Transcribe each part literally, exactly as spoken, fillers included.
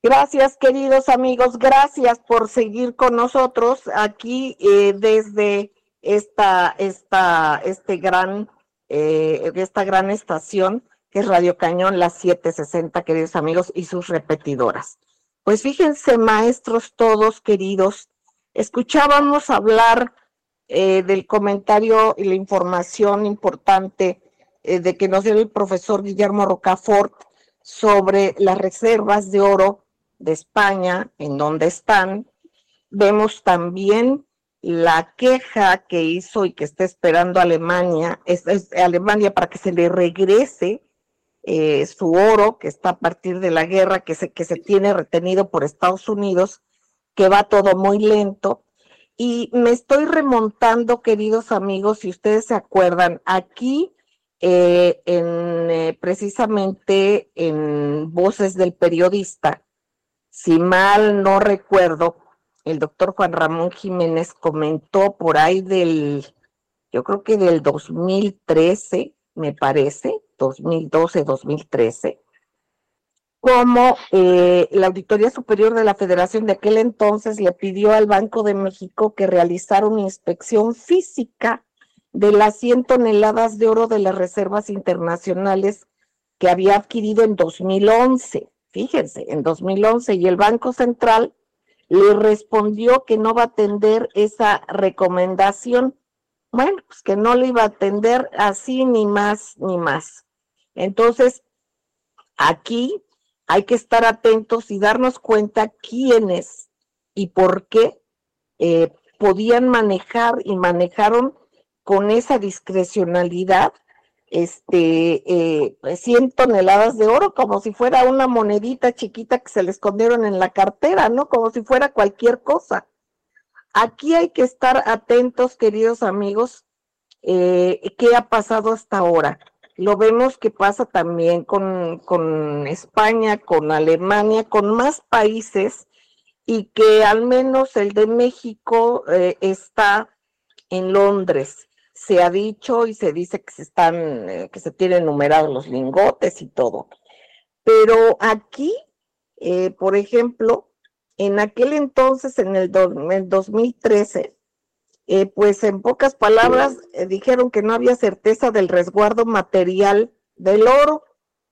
Gracias, queridos amigos, gracias por seguir con nosotros aquí eh, desde esta, esta, este gran, eh, esta gran estación que es Radio Cañón, las siete sesenta, queridos amigos, y sus repetidoras. Pues fíjense, maestros todos queridos, escuchábamos hablar eh, del comentario y la información importante eh, de que nos dio el profesor Guillermo Rocafort sobre las reservas de oro de España, en donde están. Vemos también la queja que hizo y que está esperando Alemania, es, es Alemania para que se le regrese eh, su oro, que está a partir de la guerra, que se, que se tiene retenido por Estados Unidos, que va todo muy lento. Y me estoy remontando, queridos amigos, si ustedes se acuerdan, aquí eh, en, eh, precisamente en Voces del Periodista, si mal no recuerdo, el doctor Juan Ramón Jiménez comentó por ahí del, yo creo que del dos mil trece, me parece, dos mil doce, dos mil trece, como eh, la Auditoría Superior de la Federación de aquel entonces le pidió al Banco de México que realizara una inspección física de las cien toneladas de oro de las reservas internacionales que había adquirido en dos mil once. Fíjense, en dos mil once, y el Banco Central le respondió que no va a atender esa recomendación. Bueno, pues que no le iba a atender así ni más ni más. Entonces, aquí hay que estar atentos y darnos cuenta quiénes y por qué eh, podían manejar y manejaron con esa discrecionalidad este, eh, cien toneladas de oro, como si fuera una monedita chiquita que se le escondieron en la cartera, ¿no? Como si fuera cualquier cosa. Aquí hay que estar atentos, queridos amigos, eh, qué ha pasado hasta ahora. Lo vemos que pasa también con, con España, con Alemania, con más países, y que al menos el de México eh, está en Londres. Se ha dicho y se dice que se están, eh, que se tienen numerados los lingotes y todo. Pero aquí, eh, por ejemplo, en aquel entonces, en el, do, el dos mil trece, eh, pues en pocas palabras eh, dijeron que no había certeza del resguardo material del oro,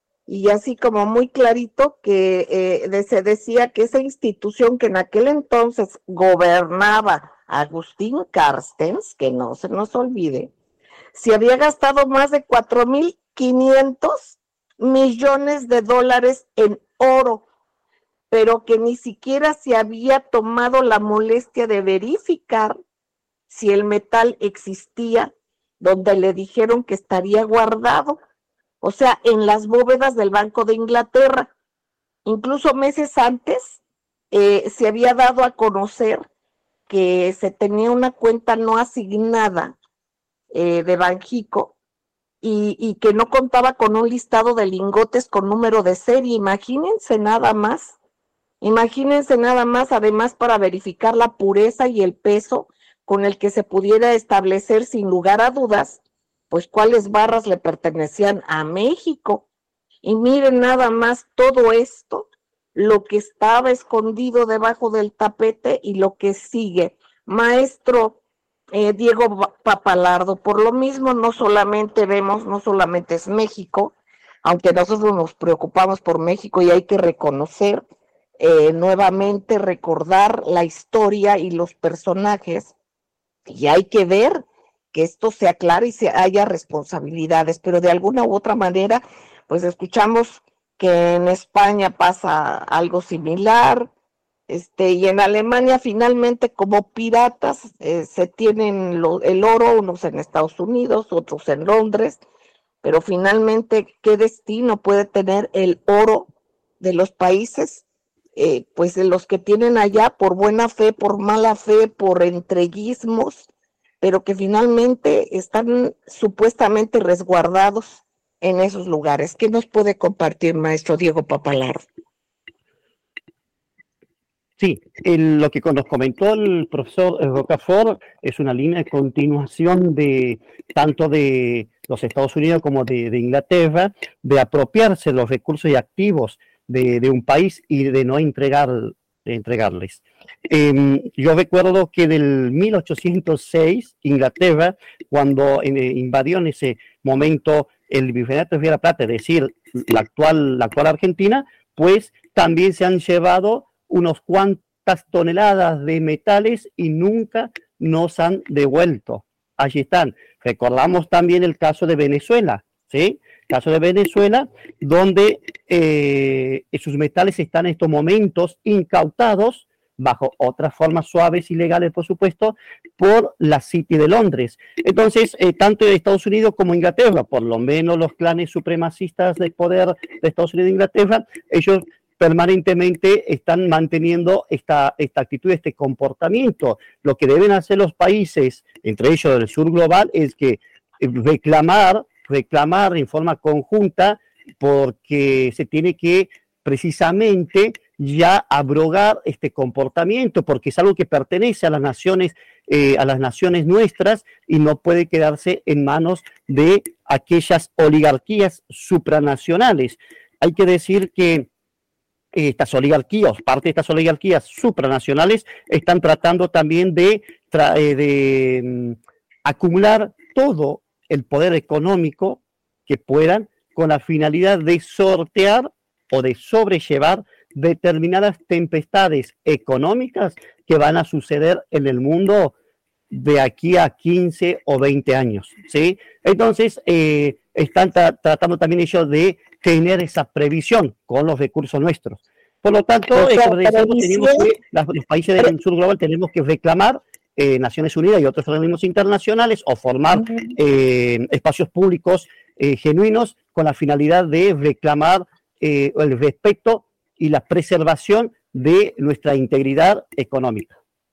y así como muy clarito que eh, se decía que esa institución que en aquel entonces gobernaba Agustín Carstens, que no se nos olvide, se había gastado más de cuatro mil quinientos millones de dólares en oro, pero que ni siquiera se había tomado la molestia de verificar si el metal existía donde le dijeron que estaría guardado, o sea, en las bóvedas del Banco de Inglaterra. Incluso meses antes eh, se había dado a conocer que se tenía una cuenta no asignada eh, de Banjico y, y que no contaba con un listado de lingotes con número de serie. Imagínense nada más, imagínense nada más, además para verificar la pureza y el peso con el que se pudiera establecer sin lugar a dudas, pues cuáles barras le pertenecían a México. Y miren nada más todo esto, lo que estaba escondido debajo del tapete y lo que sigue. Maestro eh, Diego Papalardo, por lo mismo no solamente vemos, no solamente es México, aunque nosotros nos preocupamos por México y hay que reconocer, eh, nuevamente recordar la historia y los personajes, y hay que ver que esto se aclare y se haya responsabilidades, pero de alguna u otra manera, pues escuchamos que en España pasa algo similar, este, y en Alemania finalmente como piratas eh, se tienen lo, el oro, unos en Estados Unidos, otros en Londres, pero finalmente, ¿qué destino puede tener el oro de los países? Eh, pues de los que tienen allá por buena fe, por mala fe, por entreguismos, pero que finalmente están supuestamente resguardados en esos lugares. ¿Qué nos puede compartir, maestro Diego Papalardo? Sí, el, lo que nos comentó el profesor Rocafort es una línea de continuación de tanto de los Estados Unidos como de, de Inglaterra, de apropiarse los recursos y activos de, de un país y de no entregar, de entregarles. Eh, yo recuerdo que del mil ochocientos seis, Inglaterra, cuando eh, invadió en ese momento el Virreinato de Río Plata, es decir, la actual, la actual Argentina, pues también se han llevado unos cuantas toneladas de metales y nunca nos han devuelto. Allí están. Recordamos también el caso de Venezuela, ¿sí? Caso de Venezuela, donde eh, sus metales están en estos momentos incautados bajo otras formas suaves y legales, por supuesto, por la City de Londres. Entonces, eh, tanto Estados Unidos como Inglaterra, por lo menos los clanes supremacistas de poder de Estados Unidos e Inglaterra, ellos permanentemente están manteniendo esta, esta actitud, este comportamiento. Lo que deben hacer los países, entre ellos del sur global, es que reclamar, reclamar en forma conjunta, porque se tiene que precisamente ya abrogar este comportamiento, porque es algo que pertenece a las naciones, eh, a las naciones nuestras y no puede quedarse en manos de aquellas oligarquías supranacionales. Hay que decir que estas oligarquías, parte de estas oligarquías supranacionales, están tratando también de, de, de um, acumular todo el poder económico que puedan con la finalidad de sortear o de sobrellevar determinadas tempestades económicas que van a suceder en el mundo de aquí a quince o veinte años, ¿sí? Entonces, eh, están tra tratando también ellos de tener esa previsión con los recursos nuestros. Por lo tanto, o sea, tenemos que, los países del sur global tenemos que reclamar eh, Naciones Unidas y otros organismos internacionales o formar eh, espacios públicos eh, genuinos con la finalidad de reclamar eh, el respeto y la preservación de nuestra integridad económica.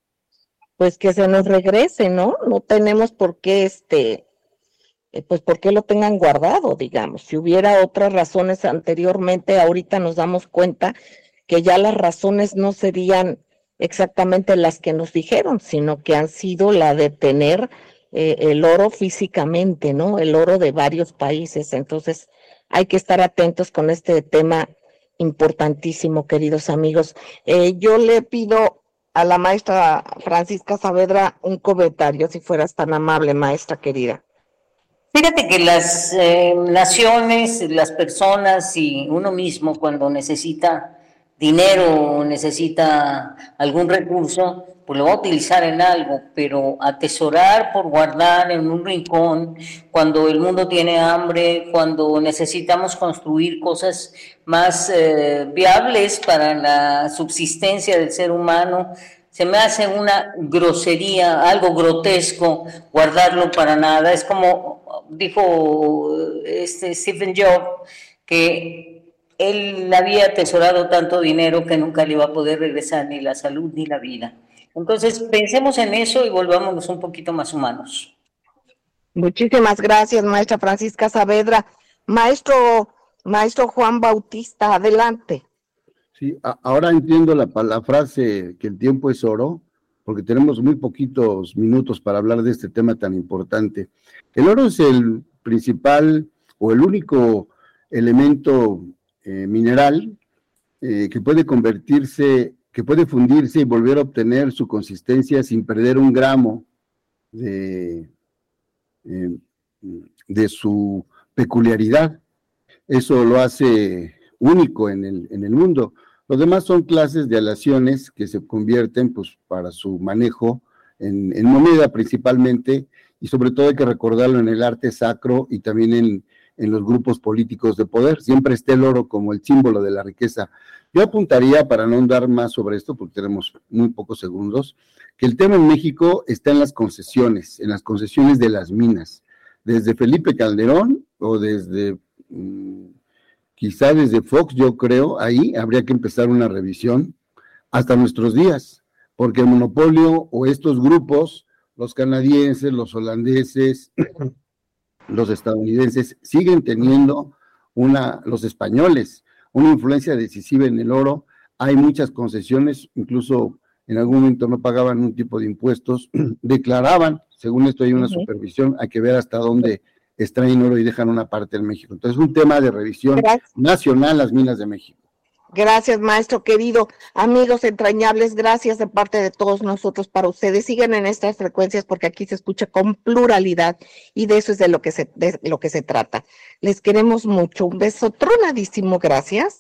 Pues que se nos regrese, ¿no? No tenemos por qué, este, eh, pues por qué lo tengan guardado, digamos. Si hubiera otras razones anteriormente, ahorita nos damos cuenta que ya las razones no serían exactamente las que nos dijeron, sino que han sido la de tener eh, el oro físicamente, ¿no? El oro de varios países. Entonces, hay que estar atentos con este tema importantísimo, queridos amigos. Eh, yo le pido a la maestra Francisca Saavedra un comentario, si fueras tan amable, maestra querida. Fíjate que las eh, naciones, las personas y uno mismo cuando necesita dinero o necesita algún recurso, pues lo va a utilizar en algo, pero atesorar por guardar en un rincón, cuando el mundo tiene hambre, cuando necesitamos construir cosas más eh, viables para la subsistencia del ser humano, se me hace una grosería, algo grotesco guardarlo para nada. Es como dijo este Stephen Jobs, que él había atesorado tanto dinero que nunca le iba a poder regresar ni la salud ni la vida. Entonces, pensemos en eso y volvámonos un poquito más humanos. Muchísimas gracias, maestra Francisca Saavedra. Maestro, maestro Juan Bautista, adelante. Sí, a, ahora entiendo la, la frase que el tiempo es oro, porque tenemos muy poquitos minutos para hablar de este tema tan importante. El oro es el principal o el único elemento eh, mineral eh, que puede convertirse, que puede fundirse y volver a obtener su consistencia sin perder un gramo de, eh, de su peculiaridad. Eso lo hace único en el, en el mundo. Los demás son clases de aleaciones que se convierten, pues, para su manejo en, en moneda principalmente, y sobre todo hay que recordarlo en el arte sacro y también en, en los grupos políticos de poder. Siempre está el oro como el símbolo de la riqueza. Yo apuntaría, para no andar más sobre esto, porque tenemos muy pocos segundos, que el tema en México está en las concesiones, en las concesiones de las minas. Desde Felipe Calderón o desde... Mmm, quizá desde Fox, yo creo, ahí habría que empezar una revisión hasta nuestros días, porque el monopolio o estos grupos, los canadienses, los holandeses, los estadounidenses, siguen teniendo una, los españoles, una influencia decisiva en el oro. Hay muchas concesiones, incluso en algún momento no pagaban un tipo de impuestos, declaraban, según esto hay una uh-huh. supervisión, hay que ver hasta dónde extraen oro y dejan una parte en México. Entonces, un tema de revisión Gracias. nacional, las minas de México. Gracias, maestro querido. Amigos entrañables, gracias de parte de todos nosotros para ustedes. Sigan en estas frecuencias porque aquí se escucha con pluralidad y de eso es de lo que se, de lo que se trata. Les queremos mucho. Un beso tronadísimo. Gracias.